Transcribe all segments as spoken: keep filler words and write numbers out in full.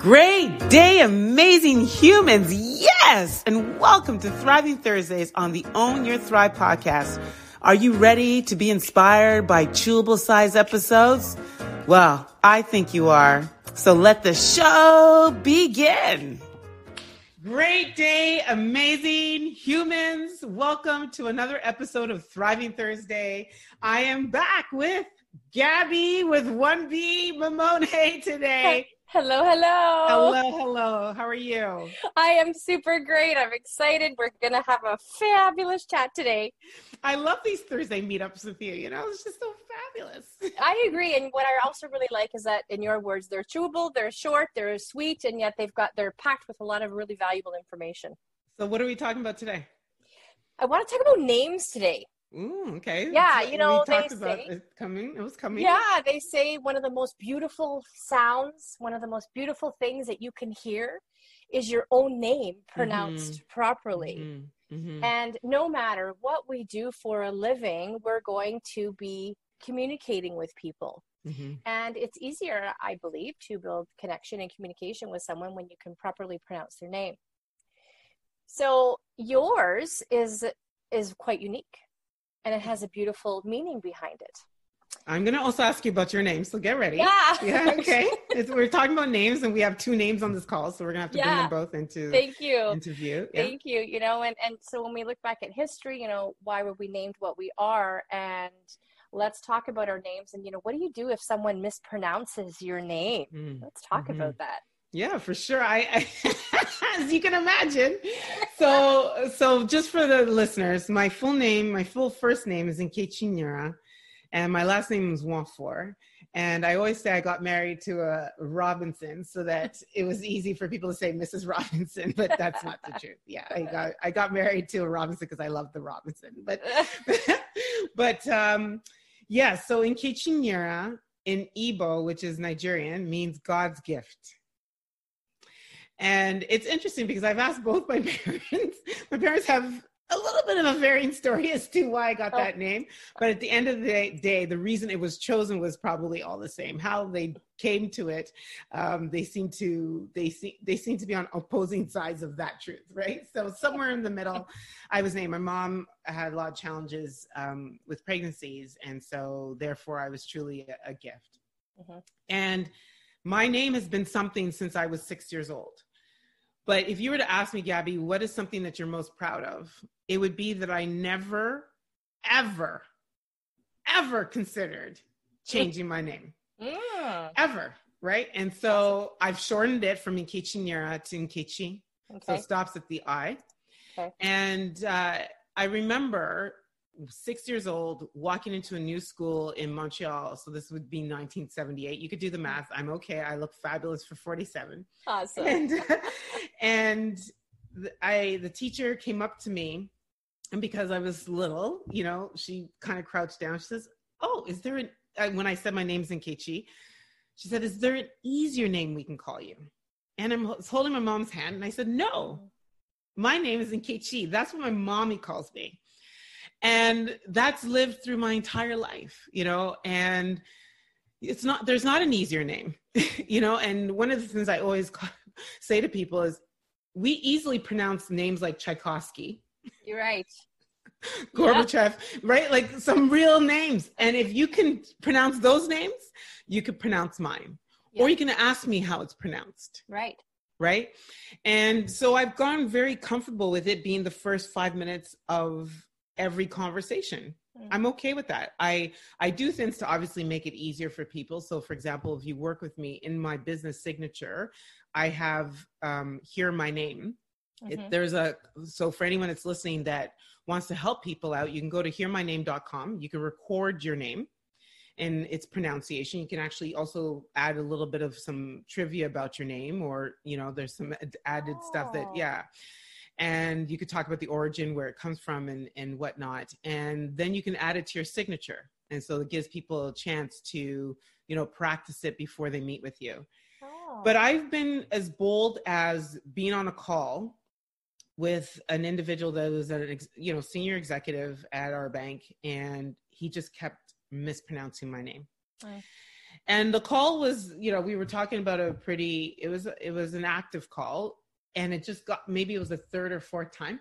Great day, amazing humans. Yes. And welcome to Thriving Thursdays on the Own Your Thrive podcast. Are you ready to be inspired by chewable size episodes? Well, I think you are. So let the show begin. Great day, amazing humans. Welcome to another episode of Thriving Thursday. I am back with Gabby with one B Mamone today. Hello, hello. Hello, hello. How are you? I am super great. I'm excited. We're going to have a fabulous chat today. I love these Thursday meetups with you. You know, it's just so fabulous. I agree. And what I also really like is that, in your words, they're chewable, they're short, they're sweet, and yet they've got, they're packed with a lot of really valuable information. So what are we talking about today? I want to talk about names today. Ooh, okay. Yeah, so you know, we talked they about say, it coming. It was coming. Yeah, they say one of the most beautiful sounds, one of the most beautiful things that you can hear is your own name pronounced mm-hmm. properly. Mm-hmm. Mm-hmm. And no matter what we do for a living, we're going to be communicating with people. Mm-hmm. And it's easier, I believe, to build connection and communication with someone when you can properly pronounce their name. So yours is is quite unique. And it has a beautiful meaning behind it. I'm going to also ask you about your name, so get ready. Yeah. Yeah, okay. It's, we're talking about names, and we have two names on this call, so we're going to have to yeah. bring them both into Thank you. interview. Yeah. Thank you. You know, and, and so when we look back at history, you know, why were we named what we are? And let's talk about our names. And, you know, what do you do if someone mispronounces your name? Mm. Let's talk mm-hmm. about that. Yeah, for sure. I, I as you can imagine. So, so just for the listeners, my full name, my full first name is Nkechi Nyira, and my last name is Nwafor. And I always say I got married to a Robinson so that it was easy for people to say Missus Robinson, but that's not the truth. Yeah, I got I got married to a Robinson because I love the Robinson. But, but um, yeah. So Nkechi Nyira in Igbo, which is Nigerian, means God's gift. And it's interesting because I've asked both my parents. My parents have a little bit of a varying story as to why I got oh. that name. But at the end of the day, the reason it was chosen was probably all the same. How they came to it, um, they seem to they seem they seem to be on opposing sides of that truth, right? So somewhere in the middle, I was named. My mom had a lot of challenges um, with pregnancies, and so therefore I was truly a, a gift. Mm-hmm. And my name has been something since I was six years old. But if you were to ask me, Gabby, what is something that you're most proud of? It would be that I never, ever, ever considered changing my name. Yeah. Ever, right? And so I've shortened it from Nkechi Nyira to Nkechi. Okay. So it stops at the I. Okay. And uh, I remember six years old, walking into a new school in Montreal. So this would be nineteen seventy-eight. You could do the math. I'm okay. I look fabulous for forty-seven. Awesome. And, and the, I, the teacher came up to me, and because I was little, you know, she kind of crouched down. She says, oh, is there an, uh, when I said my name's Nkechi, she said, is there an easier name we can call you? And I'm holding my mom's hand. And I said, no, my name is Nkechi. That's what my mommy calls me. And that's lived through my entire life, you know, and it's not, there's not an easier name, you know, and one of the things I always say to people is we easily pronounce names like Tchaikovsky. You're right. Gorbachev, yeah. Right? Like some real names. And if you can pronounce those names, you could pronounce mine, yeah. Or you can ask me how it's pronounced. Right. Right. And so I've gone very comfortable with it being the first five minutes of every conversation. Mm-hmm. I'm okay with that. I, I do things to obviously make it easier for people. So for example, if you work with me in my business signature, I have um, Hear My Name. Mm-hmm. It, there's a, so for anyone that's listening that wants to help people out, you can go to hear my name dot com. You can record your name and its pronunciation. You can actually also add a little bit of some trivia about your name, or, you know, there's some added oh. stuff that, yeah. And you could talk about the origin, where it comes from and, and whatnot. And then you can add it to your signature. And so it gives people a chance to, you know, practice it before they meet with you. Oh. But I've been as bold as being on a call with an individual that was an, you know, senior executive at our bank, and he just kept mispronouncing my name. Oh. And the call was, you know, we were talking about a pretty, it was, it was an active call, and it just got, maybe it was the third or fourth time.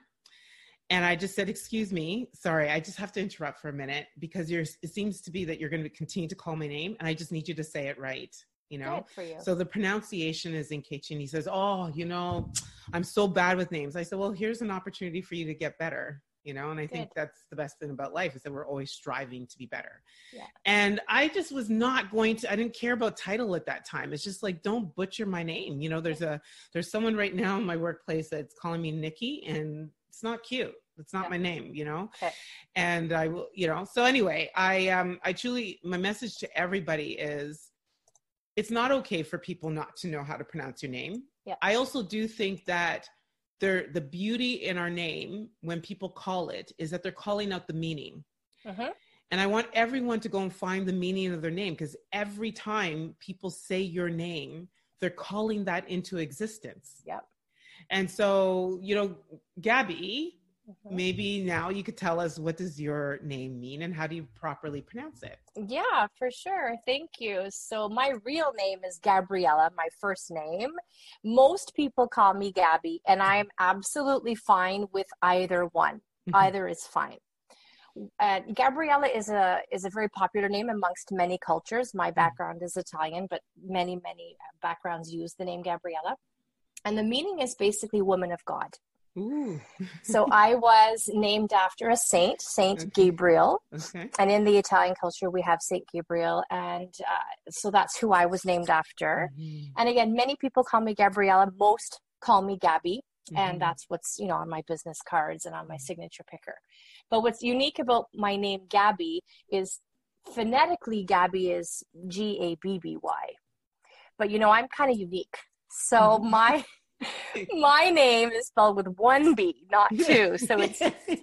And I just said, excuse me, sorry, I just have to interrupt for a minute, because you're, it seems to be that you're going to continue to call my name, and I just need you to say it right. You know, Good for you. So the pronunciation is Nkechi. He says, oh, you know, I'm so bad with names. I said, well, here's an opportunity for you to get better. You know, and I Good. think that's the best thing about life, is that we're always striving to be better. Yeah. And I just was not going to, I didn't care about title at that time. It's just like, don't butcher my name. You know, there's a, there's someone right now in my workplace that's calling me Nikki, and it's not cute. It's not yeah. my name, you know? Okay. And I will, you know, so anyway, I, um, I truly, my message to everybody is, it's not okay for people not to know how to pronounce your name. Yeah. I also do think that There, the beauty in our name, when people call it, is that they're calling out the meaning. Uh-huh. And I want everyone to go and find the meaning of their name, because every time people say your name, they're calling that into existence. Yeah. And so, you know, Gabby, uh-huh. maybe now you could tell us, what does your name mean and how do you properly pronounce it? Yeah, for sure. Thank you. So my real name is Gabriella, my first name. Most people call me Gabby, and I'm absolutely fine with either one. Mm-hmm. Either is fine. Uh, Gabriella is a is a very popular name amongst many cultures. My background is Italian, but many, many backgrounds use the name Gabriella. And the meaning is basically woman of God. Ooh. So I was named after a saint, Saint okay. Gabriel. Okay. And in the Italian culture, we have Saint Gabriel. And uh, so that's who I was named after. Mm-hmm. And again, many people call me Gabriella. Most call me Gabby. Mm-hmm. And that's what's, you know, on my business cards and on my signature picker. But what's unique about my name, Gabby, is phonetically, Gabby is G A B B Y. But, you know, I'm kind of unique. So my... my name is spelled with one B, not two. So it's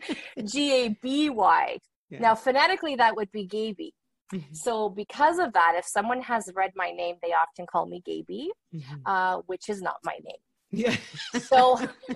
G A B Y. Yeah. Now, phonetically, that would be Gaby. Mm-hmm. So because of that, if someone has read my name, they often call me Gaby, mm-hmm. uh, which is not my name. Yeah. So,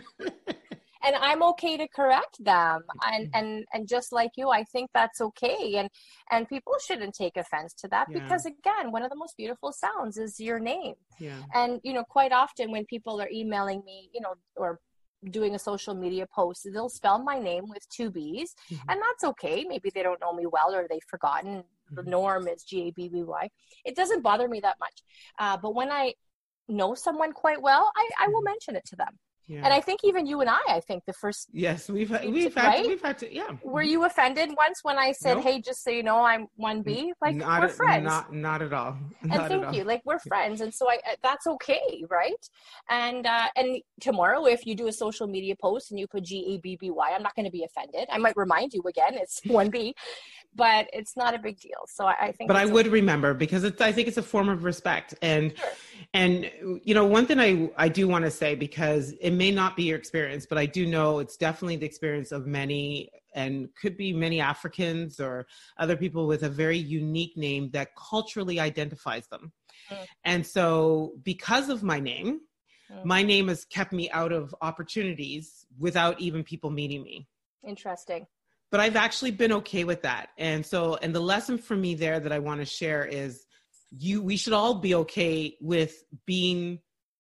and I'm okay to correct them. And, and, and just like you, I think that's okay. And, and people shouldn't take offense to that, yeah. because again, one of the most beautiful sounds is your name. Yeah. And, you know, quite often when people are emailing me, you know, or doing a social media post, they'll spell my name with two B's, mm-hmm. and that's okay. Maybe they don't know me well, or they've forgotten. Mm-hmm. The norm is G A B B Y. It doesn't bother me that much. Uh, but when I know someone quite well, I, I will mention it to them. Yeah. And I think even you and I, I think the first. Yes, we've had, we've had, right? to, we've had to, yeah. Were you offended once when I said, nope. "Hey, just so you know, I'm one B"? Like, not we're a, friends. Not, not at all. Not and thank you. Like, we're friends, and so I, that's okay, right? And uh, and tomorrow, if you do a social media post and you put G A B B Y, I'm not going to be offended. I might remind you again, it's one B, but it's not a big deal. So I, I think. But I would okay. remember, because it's, I think it's a form of respect, and sure. and you know, one thing I I do want to say, because it may not be your experience. Experience, but I do know it's definitely the experience of many, and could be many Africans or other people with a very unique name that culturally identifies them. Mm. And so because of my name, mm. my name has kept me out of opportunities without even people meeting me. Interesting. But I've actually been okay with that. And so, and the lesson for me there that I want to share is you, we should all be okay with being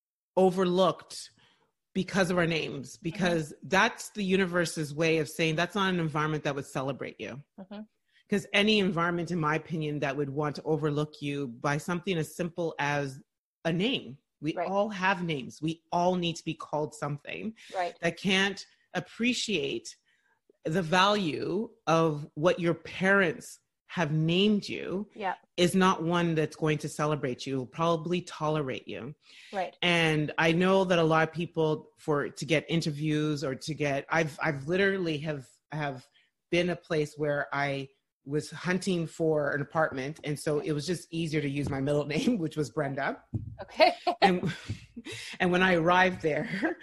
overlooked because of our names, because mm-hmm. that's the universe's way of saying that's not an environment that would celebrate you. Because mm-hmm. any environment, in my opinion, that would want to overlook you by something as simple as a name. We right. all have names. We all need to be called something right. that can't appreciate the value of what your parents have named you yeah. is not one that's going to celebrate you, will probably tolerate you. Right. And I know that a lot of people, for to get interviews or to get, I've I've literally have have been a place where I was hunting for an apartment, and so it was just easier to use my middle name, which was Brenda. Okay. and and when I arrived there,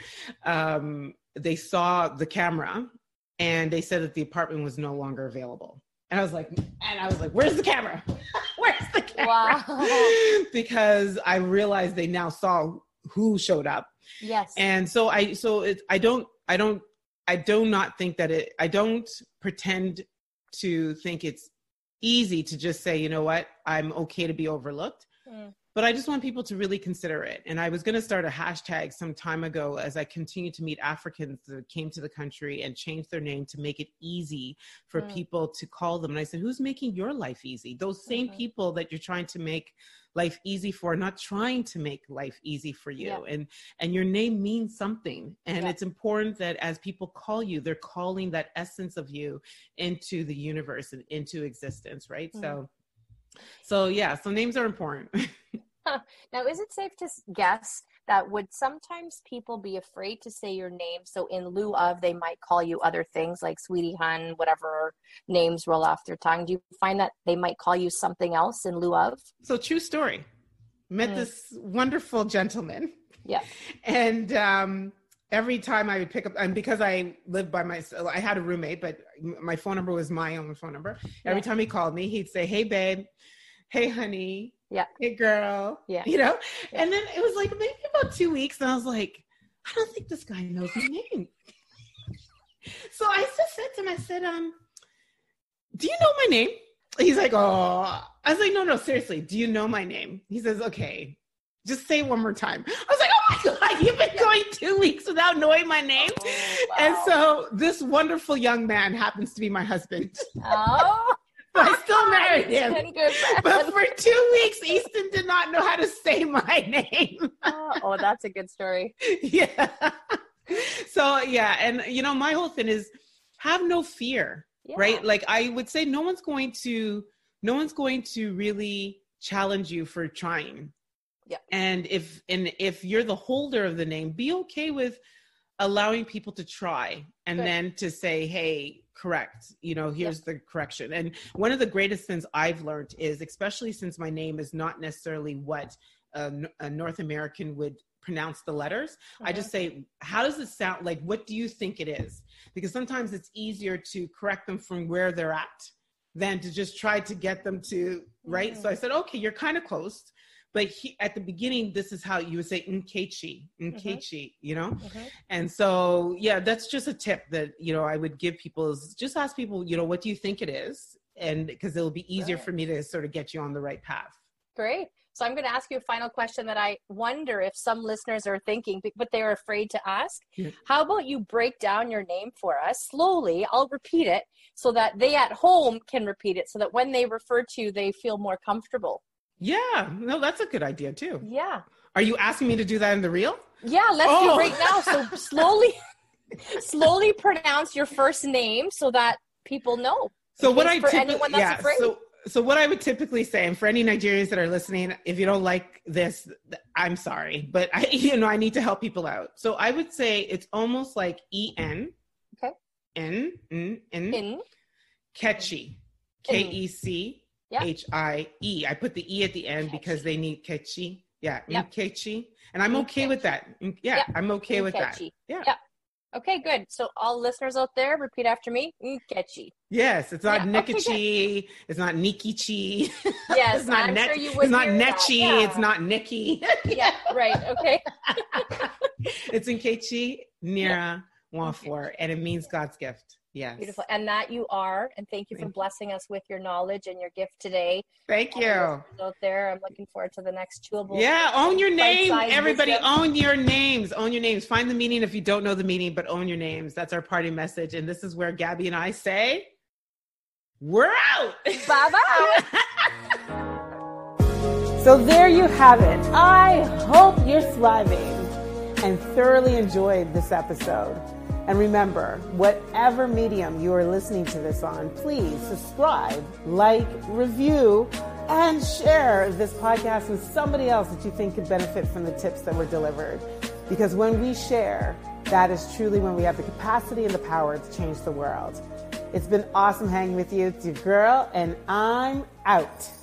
um, they saw the camera, and they said that the apartment was no longer available. And I was like, and I was like, where's the camera? Where's the camera? Wow. Because I realized they now saw who showed up. Yes. And so I, so it, I don't, I don't, I do not think that it, I don't pretend to think it's easy to just say, you know what, I'm okay to be overlooked. Mm. But I just want people to really consider it. And I was going to start a hashtag some time ago as I continued to meet Africans that came to the country and changed their name to make it easy for mm. people to call them. And I said, who's making your life easy? Those same mm-hmm. people that you're trying to make life easy for, not trying to make life easy for you. Yeah. And, and your name means something. And yeah. it's important that as people call you, they're calling that essence of you into the universe and into existence. Right. Mm. So, so yeah, so names are important. Now, is it safe to guess that would sometimes people be afraid to say your name? So in lieu of, they might call you other things like Sweetie Hun, whatever names roll off their tongue. Do you find that they might call you something else in lieu of? So true story. Met mm. this wonderful gentleman. Yeah. And um, every time I would pick up, and because I lived by myself, I had a roommate, but my phone number was my own phone number. Every yeah. time he called me, he'd say, hey, babe. Hey, honey. Yeah. Hey, girl. Yeah. You know? Yeah. And then it was like maybe about two weeks. And I was like, I don't think this guy knows my name. So I just said to him, I said, um, do you know my name? He's like, oh. I was like, no, no, seriously. Do you know my name? He says, okay. Just say it one more time. I was like, oh my God, you've been going two weeks without knowing my name. Oh, wow. And so this wonderful young man happens to be my husband. Oh. I still married him. But for two weeks, Easton did not know how to say my name. oh, oh, that's a good story. Yeah. So, yeah. And, you know, my whole thing is have no fear, yeah. right? Like I would say no one's going to, no one's going to really challenge you for trying. Yeah. And if, and if you're the holder of the name, be okay with allowing people to try and Good. Then to say, hey, correct, you know, here's yep. the correction. And one of the greatest things I've learned is, especially since my name is not necessarily what a, a North American would pronounce the letters, mm-hmm. I just say, how does it sound? Like, what do you think it is? Because sometimes it's easier to correct them from where they're at than to just try to get them to, right? Mm-hmm. So I said, okay, you're kind of close. But he, at the beginning, this is how you would say Nkechi, Nkechi, mm-hmm. you know? Mm-hmm. And so, yeah, that's just a tip that, you know, I would give people is just ask people, you know, what do you think it is? And because it'll be easier right. for me to sort of get you on the right path. Great. So I'm going to ask you a final question that I wonder if some listeners are thinking, but they're afraid to ask. Yeah. How about you break down your name for us slowly? I'll repeat it so that they at home can repeat it so that when they refer to you, they feel more comfortable. Yeah, no, that's a good idea too. Yeah. Are you asking me to do that in the reel? Yeah, let's oh. do it right now. So slowly, slowly pronounce your first name so that people know. So what I typically, yeah, afraid. so so what I would typically say, and for any Nigerians that are listening, if you don't like this, I'm sorry, but I, you know, I need to help people out. So I would say it's almost like E N, okay, N, N, N, N, Kechi, K E C. Yep. H I E. I put the E at the end Kechi. Because they need Kechi. Yeah. Yep. Kechi. And I'm okay Kechi. With that. Yeah. Yep. I'm okay with Kechi. That. Yeah. Yep. Okay, good. So all listeners out there, repeat after me. Kechi. Yes. It's not yeah. Nikachi. Okay, it's not Nikichi. Yes. It's not I'm net, sure you would It's not Nechi. Yeah. Yeah. It's not Nikki. Yeah. Right. Okay. It's Nkechi Nyira Nwafor, and it means God's gift. Yes. Beautiful. And that you are. And thank you for thank blessing you. Us with your knowledge and your gift today. Thank you. Out there. I'm looking forward to the next chewable. Yeah. Own your name. Everybody wisdom. Own your names. Own your names. Find the meaning if you don't know the meaning, but own your names. That's our party message. And this is where Gabby and I say, we're out. Bye-bye. So there you have it. I hope you're thriving and thoroughly enjoyed this episode. And remember, whatever medium you are listening to this on, please subscribe, like, review, and share this podcast with somebody else that you think could benefit from the tips that were delivered. Because when we share, that is truly when we have the capacity and the power to change the world. It's been awesome hanging with you. It's your girl, and I'm out.